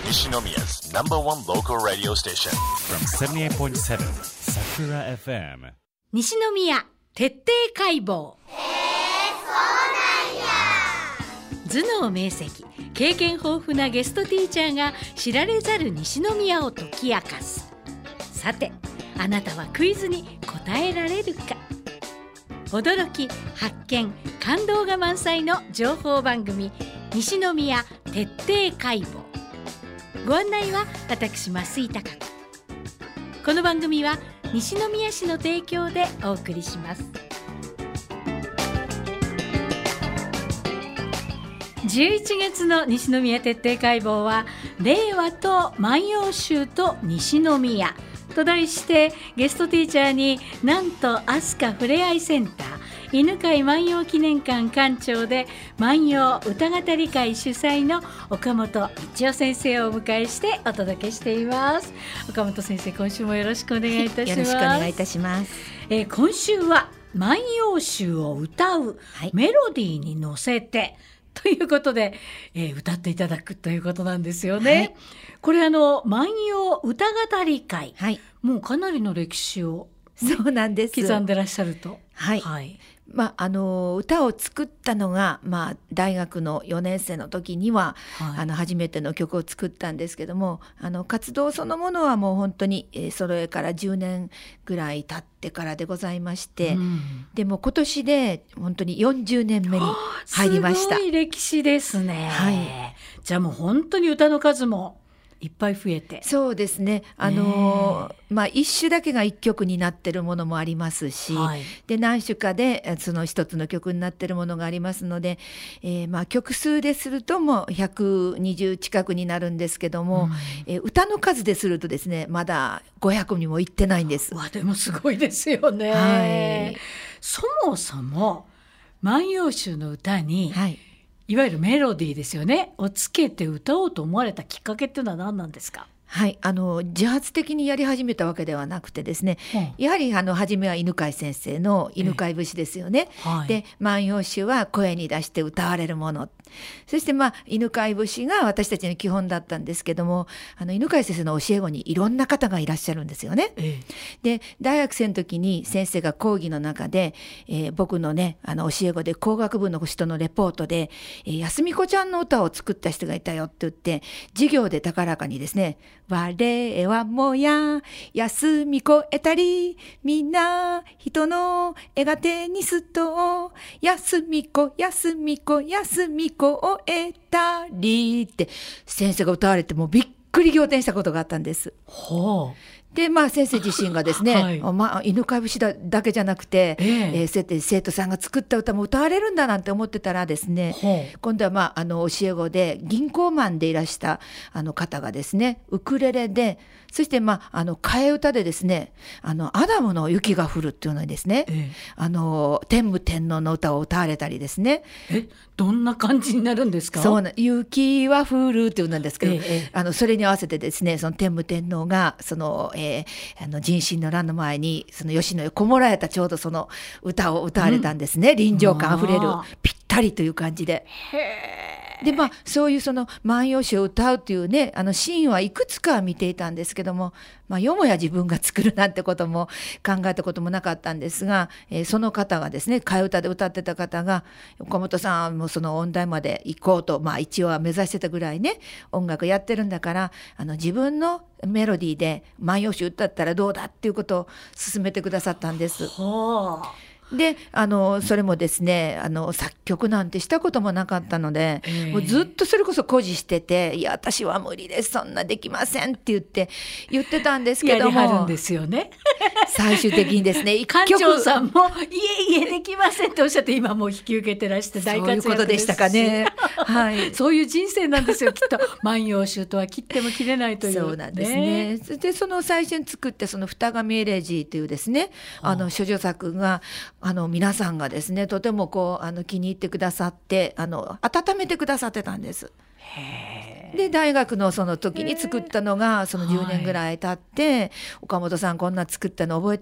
Nishinomiya's number one local radio station. From 78.7 Sakura FM. 西宮徹底解剖。頭脳明晰、経験豊富なゲストティーチャーが知られざる西宮を解き明かす。さて、あなたはクイズに答えられるか。驚き、発見、感動が満載の情報番組、西宮徹底解剖。ご案内は私増井貴子。この番組は西宮市の提供でお送りします。11月の西宮徹底解剖は、令和と万葉集と西宮と題して、ゲストティーチャーになんと飛鳥ふれあいセンター犬飼万葉記念館館長で万葉歌語り会主催の岡本道夫先生をお迎えしてお届けしています。岡本先生、今週もよろしくお願いいたします。 よろしくお願いいたします。 今週は万葉集を歌う、メロディーに乗せてということで、歌っていただくということなんですよね。これ万葉歌語り会、もうかなりの歴史を、 そうなんです、 刻んでらっしゃると。 歌を作ったのが、大学の4年生の時には、初めての曲を作ったんですけども、活動そのものはもう本当に、それから10年ぐらい経ってからでございまして、でも今年で本当に40年目に入りました。 すごい歴史ですね。じゃあもう本当に歌の数もいっぱい増えて。 そうですね。一種だけが一曲になってるものもありますし、で何種かでその一つの曲になってるものがありますので、曲数でするともう120近くになるんですけども、歌の数でするとですね、まだ500にもいってないんです。 でもすごいですよね。そもそも万葉集の歌に、いわゆるメロディーですよね、をつけて歌おうと思われたきっかけっていうのは何なんですか？ 自発的にやり始めたわけではなくてですね、やはり初めは犬飼先生の犬飼節ですよね。で万葉集は声に出して歌われるもの、そして犬飼節が私たちの基本だったんですけども、犬飼先生の教え子にいろんな方がいらっしゃるんですよね。で大学生の時に先生が講義の中で、僕のね教え子で工学部の人のレポートで、安美子ちゃんの歌を作った人がいたよって言って、授業で高らかにですね、我はもや安美子得たり、みんな人の絵が手にすと、安美子安美子安美子を得たりって先生が歌われて、もうびっくり仰天したことがあったんです。で先生自身がですね、犬飼節だけじゃなくて、そうやって生徒さんが作った歌も歌われるんだなんて思ってたらですね、今度は教え子で銀行マンでいらした方がですね、ウクレレで、そして替え歌でですね、アダムの雪が降るっていうのにですね、天武天皇の歌を歌われたりですね。 どんな感じになるんですか？ 雪は降るっていうんですけど、それに合わせてですね、その天武天皇がその人心の乱の前にその吉野へこもられたちょうどその歌を歌われたんですね。臨場感あふれるぴったりという感じで。でそういうその万葉集を歌うというね、シーンはいくつか見ていたんですけども、よもや自分が作るなんてことも考えたこともなかったんですが、その方がですね、替え歌で歌ってた方が、岡本さんもその音大まで行こうと、一応は目指してたぐらいね、音楽やってるんだから、自分のメロディーで万葉集歌ったらどうだっていうことを勧めてくださったんです。でそれもですね、作曲なんてしたこともなかったので、もうずっとそれこそ誇示してて、いや私は無理です、そんなできませんって言ってたんですけども、 やりはるんですよね。 最終的にですね、 館長さんもいえできませんっておっしゃって、今もう引き受けてらして大活躍です。 そういうことでしたかね。 そういう人生なんですよ、きっと。万葉集とは切っても切れないという。 そうなんですね。でその最初に作ったその二神エレジーというですね、処女作が皆さんがですね、とても気に入ってくださって、温めてくださってたんです。で大学のその時に作ったのがその10年ぐらい経って、岡本さんこんな作ったの覚えてる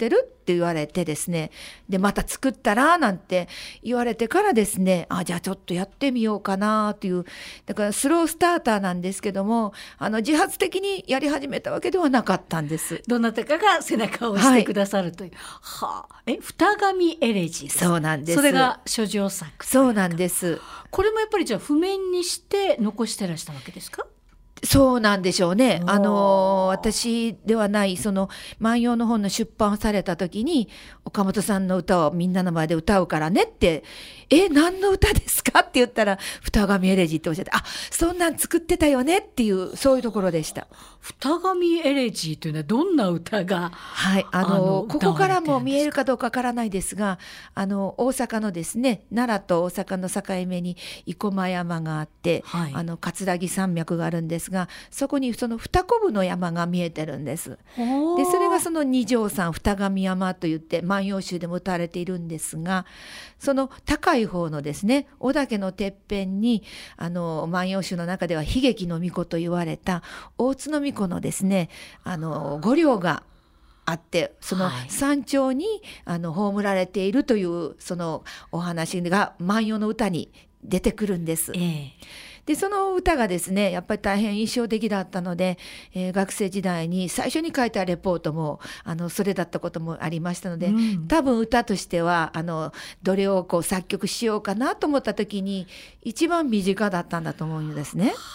って言われてですね、でまた作ったらなんて言われてからですね、じゃあちょっとやってみようかなっていう、だからスロースターターなんですけども、自発的にやり始めたわけではなかったんです。 どなたかが背中を押してくださるという、二神エレジーです。 そうなんです。 それが諸女作。 そうなんです。これもやっぱりじゃあ譜面にして残してらしたわけですか？ そうなんでしょうね。私ではないその万葉の本の出版された時に、岡本さんの歌をみんなの前で歌うからねって、何の歌ですかって言ったら、二神エレジーっておっしゃって、そんなん作ってたよねっていう、そういうところでした。 二神エレジーというのはどんな歌が、 ここからも見えるかどうかわからないですが、大阪のですね、奈良と大阪の境目に生駒山があって、葛城山脈があるんですが、そこにその二コブの山が見えてるんです。でそれがその二条山二神山といって万葉集でも歌われているんですが、その高い方のですね、小岳のてっぺんに万葉集の中では悲劇の巫女と言われた大津の巫女のですね、御陵があって、その山頂に葬られているというそのお話が万葉の歌に出てくるんです。でその歌がですね、やっぱり大変印象的だったので、学生時代に最初に書いたレポートもそれだったこともありましたので、多分歌としてはどれを作曲しようかなと思った時に一番身近だったんだと思うんですね。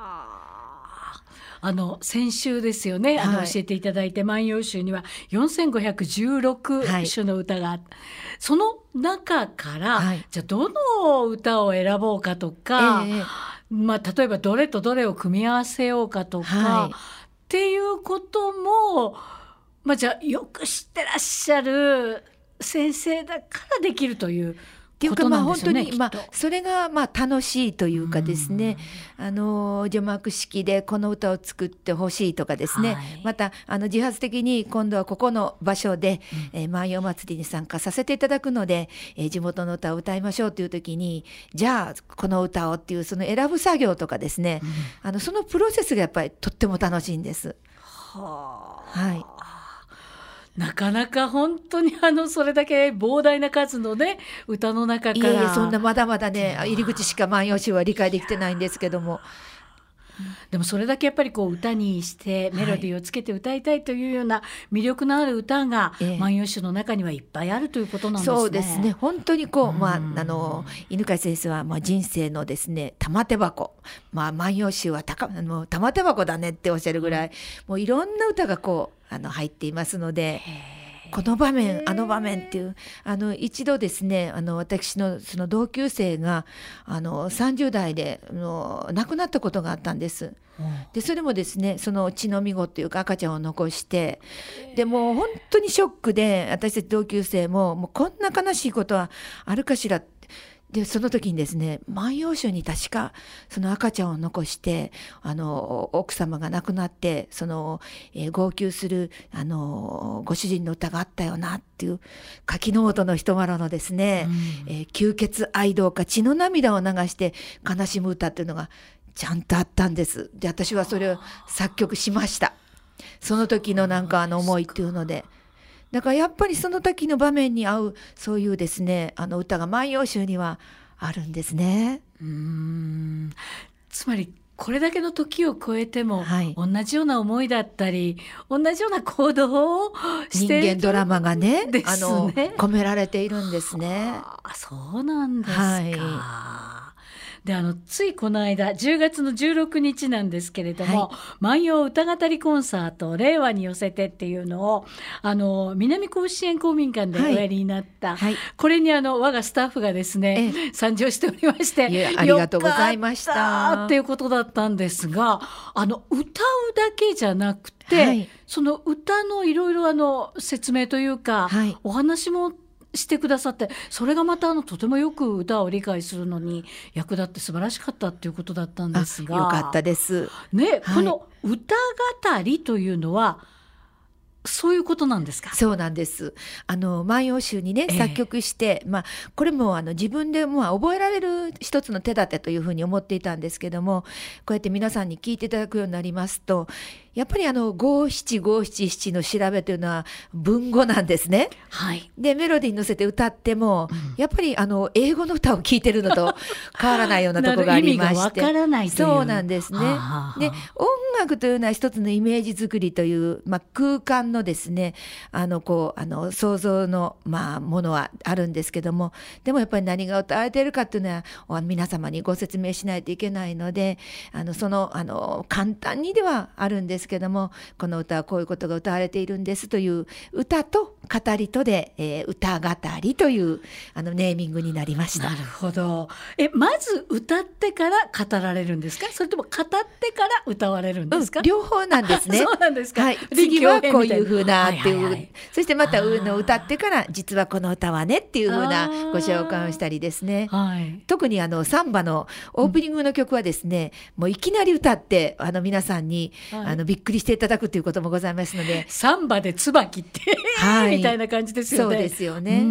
先週ですよね、教えていただいて、万葉集には4516首の歌があって、その中から、じゃあどの歌を選ぼうかとか、例えばどれとどれを組み合わせようかとか、っていうことも、じゃあよく知ってらっしゃる先生だからできるというっていうか、本当にそれが楽しいというかですね、除幕式でこの歌を作ってほしいとかですね、また自発的に今度はここの場所で、万葉祭りに参加させていただくので、地元の歌を歌いましょうという時に、じゃあこの歌をっていうその選ぶ作業とかですね、そのプロセスがやっぱりとっても楽しいんです。 なかなか本当にそれだけ膨大な数のね、歌の中から。 そんなまだまだね、入り口しか万葉集は理解できてないんですけども、 でもそれだけやっぱり歌にしてメロディーをつけて歌いたいというような魅力のある歌が万葉集の中にはいっぱいあるということなんですね。 そうですね、本当に犬飼先生は人生のですね玉手箱、万葉集は玉手箱だねっておっしゃるぐらい、もういろんな歌が入っていますので、この場面場面っていう一度ですね、私のその同級生が30代で亡くなったことがあったんです。でそれもですね、その血のみ子っていうか赤ちゃんを残して、でもう本当にショックで、私たち同級生もうこんな悲しいことはあるかしら。でその時にですね、万葉集に確かその赤ちゃんを残して奥様が亡くなって号泣するご主人の歌があったよなっていう柿の本の人柄のですね、吸血愛道か血の涙を流して悲しむ歌っていうのがちゃんとあったんです。で私はそれを作曲しました。その時の思いっていうので、だからやっぱりその時の場面に合うそういうですね歌が万葉集にはあるんですね。 つまりこれだけの時を超えても、同じような思いだったり同じような行動をしている人間ドラマがね込められているんですね。 そうなんですか。でついこの間10月の16日なんですけれども、万葉歌語りコンサート令和に寄せてっていうのを南甲子園公民館でおやりになった、これに我がスタッフがですね、参上しておりまして、 ありがとうございましたっていうことだったんですが、歌うだけじゃなくて、その歌のいろいろ説明というか、お話もしてくださって、それがまたとてもよく歌を理解するのに役立って素晴らしかったっていうことだったんですが、 よかったですね。この歌語りというのはそういうことなんですか？ そうなんです。万葉集にね作曲して、これも自分で覚えられる一つの手立てというふうに思っていたんですけども、こうやって皆さんに聞いていただくようになりますと、 やっぱり五七五七七の調べというのは文語なんですね。 はい、 でメロディーに乗せて歌っても、やっぱり英語の歌を聴いてるのと変わらないようなところがありまして、 意味がわからないという。 そうなんですね。で音楽というのは一つのイメージ作りという、空間のですね想像の、ものはあるんですけども、でもやっぱり何が歌われているかというのは皆様にご説明しないといけないので、簡単にではあるんですけども、この歌はこういうことが歌われているんですという歌と語りとで、歌語りというネーミングになりました。 なるほど。まず歌ってから語られるんですか、それとも語ってから歌われるんですか？ 両方なんですね。 そうなんですか。 はい、次はこういう風なっていう、そしてまた歌ってから実はこの歌はねっていう風なご紹介をしたりですね、特にサンバのオープニングの曲はですね、もういきなり歌ってみ皆さんに、びっくりしていただくということもございますので、 サンバで椿ってみたいな感じですよね。 そうですよね。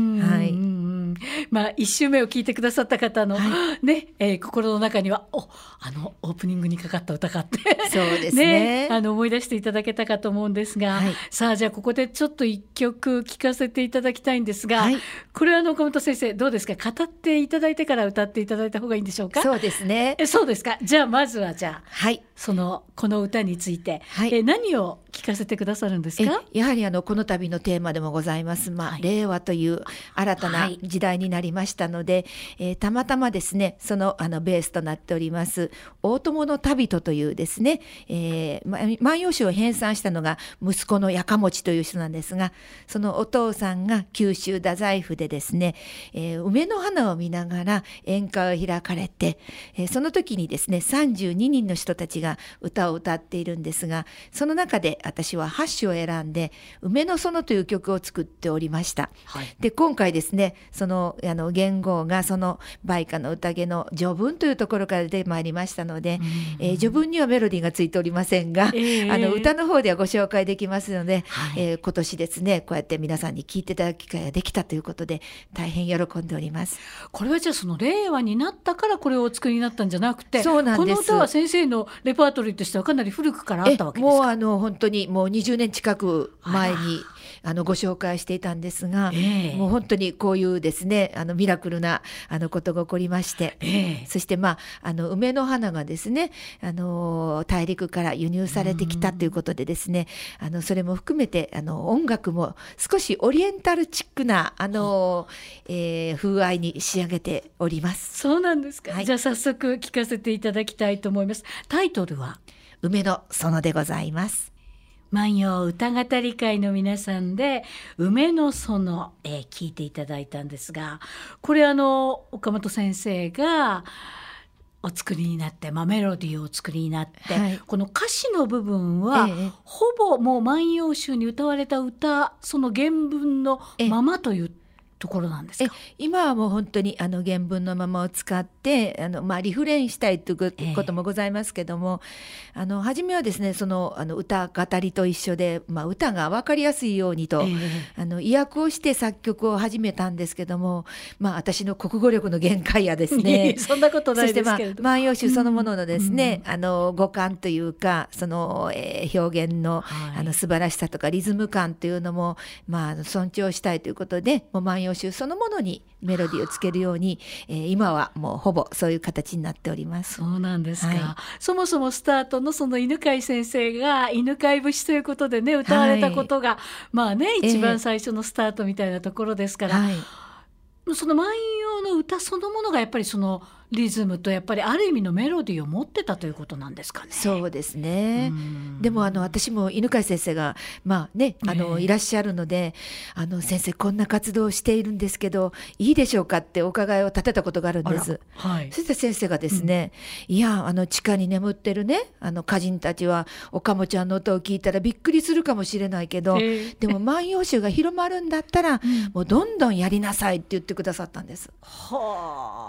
1週目を聞いてくださった方の、心の中にはオープニングにかかった歌かってそうですね思い出していただけたかと思うんですが、さあじゃあここでちょっと一曲聴かせていただきたいんですが、これは岡本先生どうですか、語っていただいてから歌っていただいた方がいいんでしょうか？ そうですね。 そうですか。じゃあまずはこの歌について、何を聞かせてくださるんですか？ やはりこの度のテーマでもございます、令和という新たな時代になりましたので、たまたまですねそのベースとなっております大友の旅人というですね、万葉集を編纂したのが息子のやかもちという人なんですが、そのお父さんが九州太宰府でですね、梅の花を見ながら宴会を開かれて、その時にですね32人の人たちが歌を歌っているんですが、その中で私は8首を選んで梅の園という曲を作っておりました。で今回ですねその元号がその梅花の宴の序文というところから出てまいりましたので、序文にはメロディーがついておりませんが、歌の方ではご紹介できますので、今年ですねこうやって皆さんに聴いていただく機会ができたということで大変喜んでおります。 これはじゃあその令和になったからこれをお作りになったんじゃなくて、 そうなんです。 この歌は先生のレパートリーとしてはかなり古くからあったわけですか？ もう本当にもう20年近く前にご紹介していたんですが、もう本当にこういうですねミラクルなことが起こりまして、そして梅の花がですね大陸から輸入されてきたということでですね、それも含めて音楽も少しオリエンタルチックな風合いに仕上げております。 そうなんですか。じゃあ早速聞かせていただきたいと思います。タイトルは梅の園でございます。 万葉歌語り会の皆さんで梅の園、聞いていただいたんですが、これ岡本先生がお作りになって、メロディーをお作りになって、この歌詞の部分は、ほぼもう万葉集に歌われた歌その原文のままというところなんですか？ 今はもう本当に原文のままを使ってリフレインしたいということもございますけども、初めはですねその歌語りと一緒で、歌が分かりやすいようにと、意訳をして作曲を始めたんですけども、私の国語力の限界やですねそんなことないですけれど、 そして万葉集そのもののですね、語感というかその、表現の、素晴らしさとかリズム感というのも、尊重したいということで、もう万葉集そのものにメロディーをつけるように、今はもうほぼそういう形になっております。 そうなんですか。そもそもスタートのその犬飼先生が犬飼節ということでね歌われたことが、一番最初のスタートみたいなところですから、その万葉の歌そのものがやっぱりそのリズムとやっぱりある意味のメロディーを持ってたということなんですかね。 そうですね。でも私も犬飼先生がいらっしゃるので、先生こんな活動をしているんですけどいいでしょうかってお伺いを立てたことがあるんです。そして先生がですね、いや地下に眠ってるね歌人たちはおかもちゃんの音を聞いたらびっくりするかもしれないけど、でも万葉集が広まるんだったら、もうどんどんやりなさいって言ってくださったんです。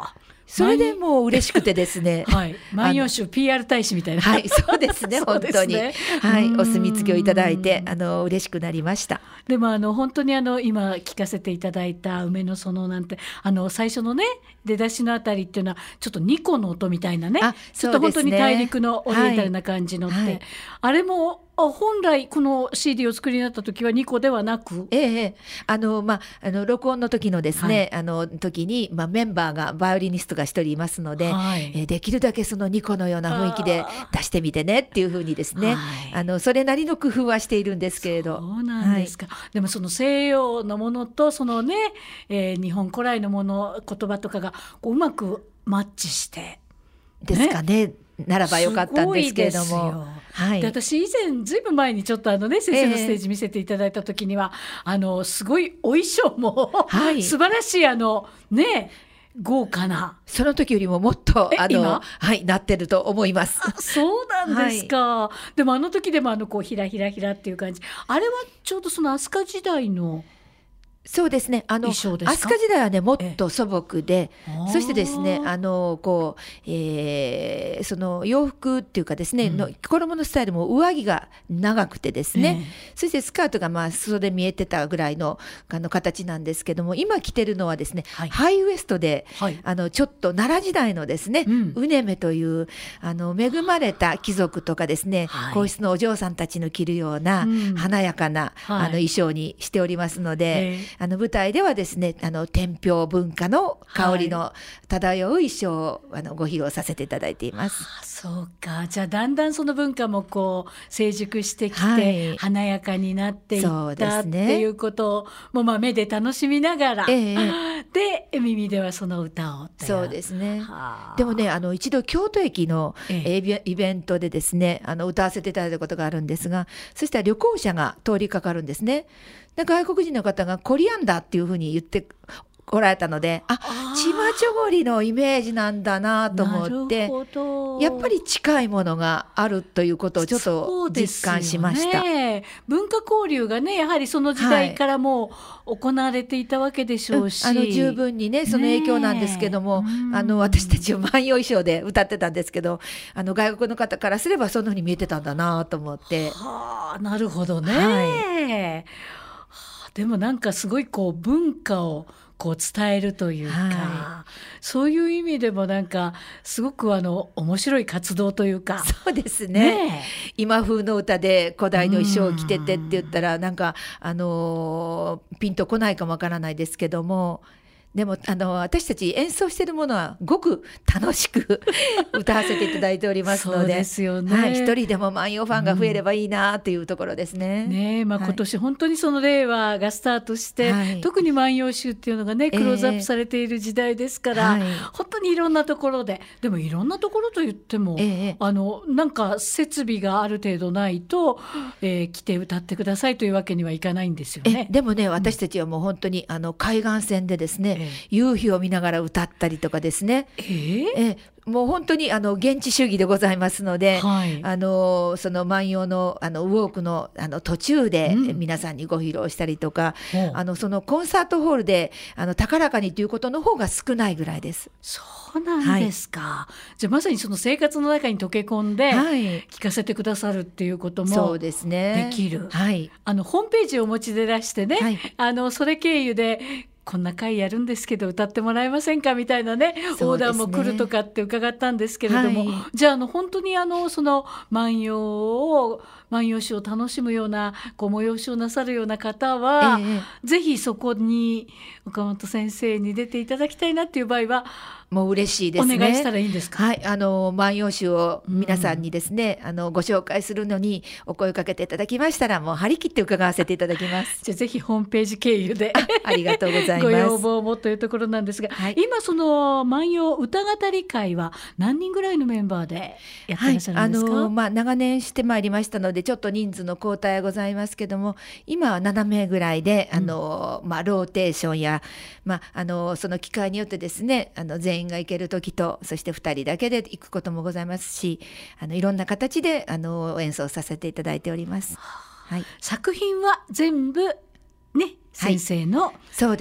それでもう嬉しくてですねはい、万葉集 PR 大使みたいな、 はい、そうですね本当に、はい、お墨付きをいただいて嬉しくなりました。 でも本当に今聞かせていただいた梅の園なんて最初のね出だしのあたりっていうのはちょっとニコの音みたいなね、ちょっと本当に大陸のオリエンタルな感じのって、はいはい、あれも本来この CD を作りになった時はニコではなく、 録音の時のですね、はい、時に、メンバーがバイオリニストが一人いますので、はい、できるだけそのニコのような雰囲気で出してみてねっていうふうにですね、はい、それなりの工夫はしているんですけれど。 そうなんですか、はい、でもその西洋のものとそのね、日本古来のもの言葉とかがこううまくマッチしてですかね、ならばよかったんですけれども、 はい、で私以前ずいぶん前にちょっと先生のステージ見せていただいた時には、すごいお衣装も、はい、素晴らしいね豪華な、 その時よりももっとはい、なってると思います。 そうなんですか、はい、でも時でもこうひらひらひらっていう感じ、あれはちょうどその飛鳥時代のそうですね、飛鳥時代はねもっと素朴で、そしてですねこう、その洋服っていうかですね、の衣のスタイルも上着が長くてですね、そしてスカートが裾で見えてたぐらいの形なんですけども、今着てるのはですね、はい、ハイウエストで、はい、ちょっと奈良時代のですね、うねめという恵まれた貴族とかですね、はい、皇室のお嬢さんたちの着るような、華やかな、はい、衣装にしておりますので、舞台ではですね天平文化の香りの漂う衣装をご披露させていただいています。 そうか、じゃあだんだんその文化もこう成熟してきて、はい、華やかになっていったっていうことをも目で楽しみながら、で耳ではその歌をそうですね。でもね一度京都駅のイベントでですね歌わせていただいたことがあるんですが、そしたら旅行者が通りかかるんですね。で外国人の方がコリアンダーっていうふうに言ってこられたので、チマチョゴリのイメージなんだなと思って、やっぱり近いものがあるということをちょっと実感しました。 文化交流がねやはりその時代からもう行われていたわけでしょうし、 十分にねその影響なんですけども、私たちは万葉衣装で歌ってたんですけど、外国の方からすればそんな風に見えてたんだなと思って。 なるほどね、でもなんかすごいこう文化をこう伝えるというか、そういう意味でもなんかすごく面白い活動というか。 そうですね、今風の歌で古代の衣装を着ててって言ったらなんかピンとこないかもわからないですけども、でも私たち演奏しているものはごく楽しく歌わせていただいておりますので、そうですよね、一人でも万葉ファンが増えればいいなというところですね。 今年本当にその令和がスタートして、特に万葉集っていうのがねクローズアップされている時代ですから、本当にいろんなところで、でもいろんなところといっても、なんか設備がある程度ないと、来て歌ってくださいというわけにはいかないんですよね。 でもね私たちはもう本当に海岸線でですね、夕日を見ながら歌ったりとかですね、もう本当に現地主義でございますので、その万葉のウォークの途中で皆さんにご披露したりとか、そのコンサートホールで高らかにということの方が少ないぐらいです。 そうなんですか、じゃあまさにその生活の中に溶け込んで聴かせてくださるっていうこともできる、ホームページをお持ちで出してね、それ経由でこんな会やるんですけど歌ってもらえませんかみたいなね、オーダーも来るとかって伺ったんですけれども、じゃあ本当にその万葉集を楽しむような催しをなさるような方は、ぜひそこに岡本先生に出ていただきたいなっていう場合はもう嬉しいですね。 お願いしたらいいんですか。 万葉集を皆さんにですね、ご紹介するのにお声をかけていただきましたら、もう張り切って伺わせていただきます。 じゃあぜひホームページ経由でありがとうございます。 ご要望もというところなんですが、今その万葉歌語り会は何人ぐらいのメンバーでやってらっしゃるんですか。 長年してまいりましたのでちょっと人数の交代はございますけども、今は7名ぐらいでローテーションや、その機会によってですね全員が行ける時と、そして2人だけで行くこともございますし、いろんな形で演奏させていただいております。 作品は全部ね先生の、 そうです。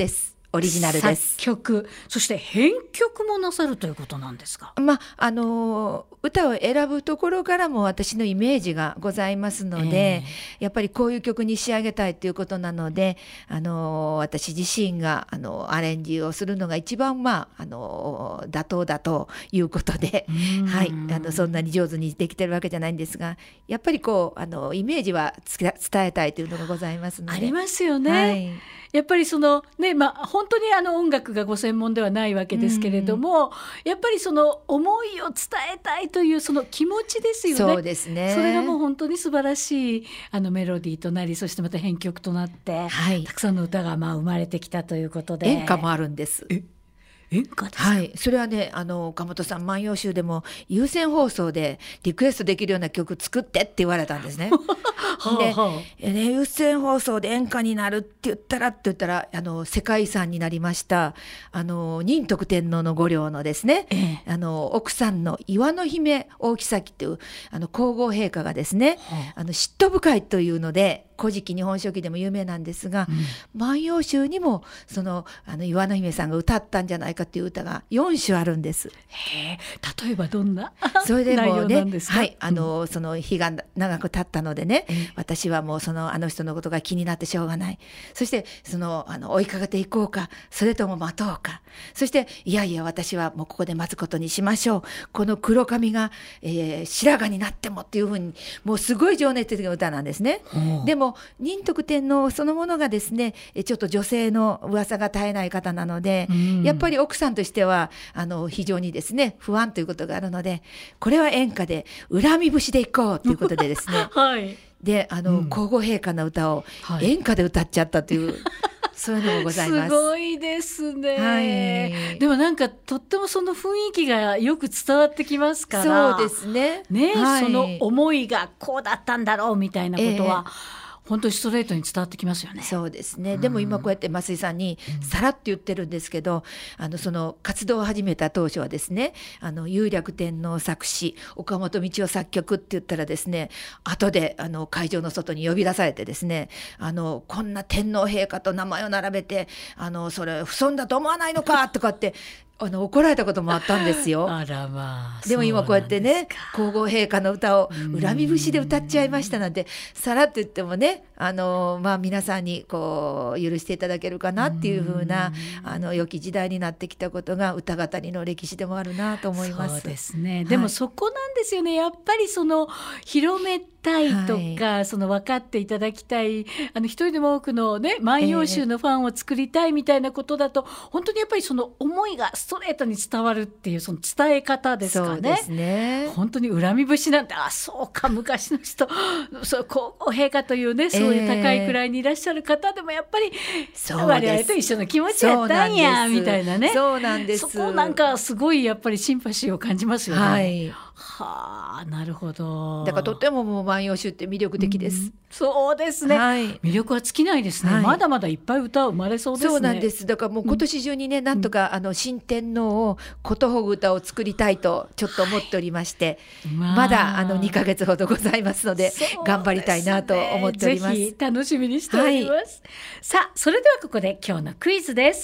オリジナルです。 作曲、そして編曲もなさるということなんですか。 歌を選ぶところからも私のイメージがございますので、やっぱりこういう曲に仕上げたいということなので、私自身がアレンジをするのが一番妥当だということで、はい、そんなに上手にできてるわけじゃないんですが、やっぱりこうイメージは伝えたいというのがございますので。 ありますよね、 はい、 やっぱり本当に音楽がご専門ではないわけですけれども、やっぱりその思いを伝えたいというその気持ちですよね。 そうですね。 それがもう本当に素晴らしいメロディーとなり、そしてまた編曲となって、はい、たくさんの歌が生まれてきたということで。 演歌もあるんです。 演歌ですか。 はい、それはね、岡本さん、万葉集でも有線放送でリクエストできるような曲作ってって言われたんですね。で、有線放送で演歌になるって言ったら世界遺産になりました仁徳天皇の御陵のですね、奥さんの岩の姫大妃という皇后陛下がですね、嫉妬深いというので古事記日本書紀でも有名なんですが、万葉集にも岩の姫さんが歌ったんじゃないかという歌が4首あるんです。 例えばどんなそれでもね、 内容なんですか。はい、 その日が長く経ったのでね、私はもうあの人のことが気になってしょうがない。そして追いかけていこうか、それとも待とうか。そしていやいや私はもうここで待つことにしましょう。この黒髪が、白髪になってもっていうふうに、もうすごい情熱的な歌なんですね。でも仁徳天皇そのものがですね、ちょっと女性の噂が絶えない方なので、やっぱり奥さんとしては非常にですね不安ということがあるので、これは演歌で恨み節でいこうということでですね、はい、で皇后陛下の歌を演歌で歌っちゃったという、そういうのもございます。 すごいですね、はい、でもなんかとってもその雰囲気がよく伝わってきますから。 そうですね、 はい、その思いがこうだったんだろうみたいなことは、本当にストレートに伝わってきますよね。 そうですね。でも今こうやって増井さんにさらって言ってるんですけど、その活動を始めた当初はですね、雄略天皇作詞、岡本道夫作曲って言ったらですね、後で会場の外に呼び出されてですね、こんな天皇陛下と名前を並べてそれ不損だと思わないのかとかって怒られたこともあったんですよ。 あらまあ、 でも今こうやってね、皇后陛下の歌を恨み節で歌っちゃいましたなんてさらっと言ってもね、皆さんにこう許していただけるかなっていう風な良き時代になってきたことが歌語りの歴史でもあるなと思います。 そうですね、でもそこなんですよね、やっぱり広めたいとか、分かっていただきたい、一人でも多くのね万葉集のファンを作りたいみたいなことだと、本当にやっぱりその思いがストレートに伝わるっていうその伝え方ですかね。 そうですね。 本当に恨み節なんて、そうか、昔の人、皇后陛下というね、そういう高い位にいらっしゃる方でもやっぱり我々と一緒の気持ちやったんやみたいなね。 そうなんです。 そこなんかすごいやっぱりシンパシーを感じますよね。 はい、 はあ、なるほど。 だからとってももう万葉集って魅力的です。 そうですね、はい、魅力は尽きないですね、はい、まだまだいっぱい歌生まれそうですね。 そうなんです。だからもう今年中にね、なんとか新天皇をことほぐ歌を作りたいとちょっと思っておりまして、まだ2ヶ月ほどございますので、頑張りたいなと思っております。 ぜひ楽しみにしております、はい、さあそれではここで今日のクイズです。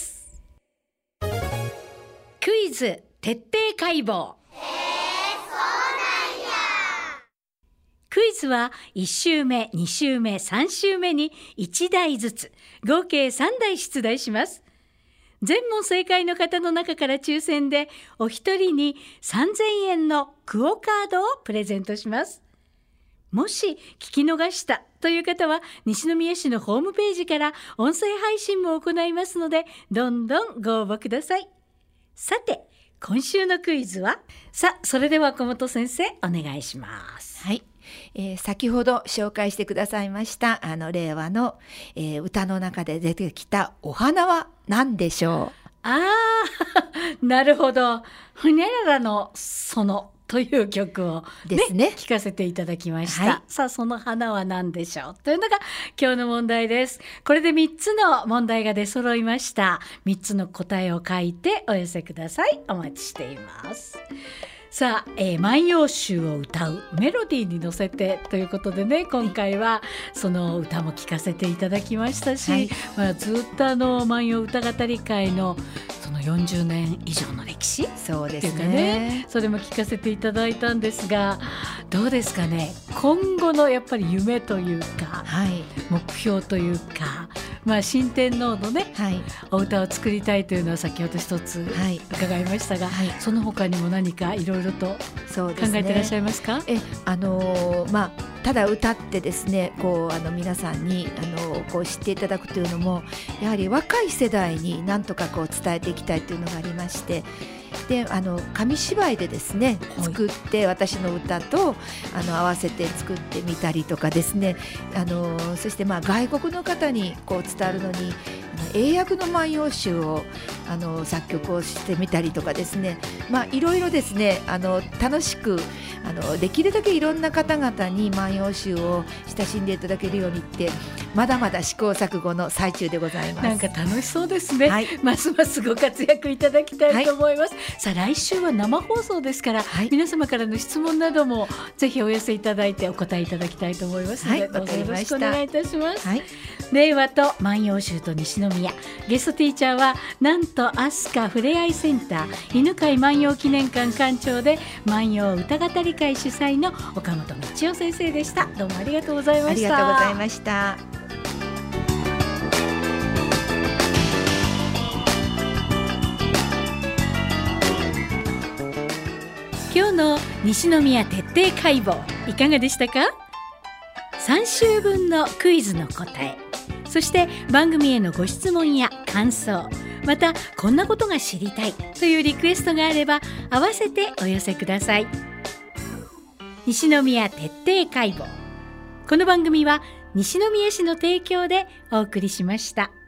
クイズ徹底解剖。クイズは1週目、2週目、3週目に1題ずつ合計3題出題します。全問正解の方の中から抽選でお一人に3000円のクオカードをプレゼントします。もし聞き逃したという方は西宮市のホームページから音声配信も行いますので、どんどんご応募ください。さて今週のクイズは、それでは小本先生お願いします。 はい、先ほど紹介してくださいました令和の、歌の中で出てきたお花は何でしょう。 なるほど。ほにゃららの園という曲を、 ですね、 聞かせていただきました、はい、さあその花は何でしょうというのが今日の問題です。これで3つの問題が出揃いました。3つの答えを書いてお寄せください。お待ちしています。 さあ、万葉集を歌うメロディーに乗せてということでね、今回はその歌も聴かせていただきましたし、はい、ずっと万葉歌語り会のその40年以上の歴史そうですね、 っていうかね、それも聞かせていただいたんですが、どうですかね、今後のやっぱり夢というか、はい、目標というか、新天皇のね、はい、お歌を作りたいというのは先ほど一つ伺いましたが、はい、その他にも何かいろいろと考えていらっしゃいますか？ ただ歌ってですね、皆さんに知っていただくというのも、やはり若い世代に何とか伝えていきたいというのがありまして、で紙芝居でですね、作って私の歌と合わせて作ってみたりとかですね、そして外国の方に伝わるのに英訳の万葉集を作曲をしてみたりとかですね、いろいろですね楽しくできるだけいろんな方々に万葉集を親しんでいただけるようにってまだまだ試行錯誤の最中でございます。 なんか楽しそうですね、はい、ますますご活躍いただきたいと思います、はい、さあ来週は生放送ですから、はい、皆様からの質問などもぜひお寄せいただいてお答えいただきたいと思いますので、はい、どうぞよろしくお願いいたします、はい、令和と万葉集と西宮、ゲストティーチャーはなんと飛鳥ふれあいセンター犬飼万葉記念館館長で万葉歌語り会主催の岡本道夫先生でした。どうもありがとうございました。 ありがとうございました。 今日の西宮徹底解剖いかがでしたか？3週分のクイズの答え、そして番組へのご質問や感想、またこんなことが知りたいというリクエストがあれば合わせてお寄せください。西宮徹底解剖、この番組は西宮市の提供でお送りしました。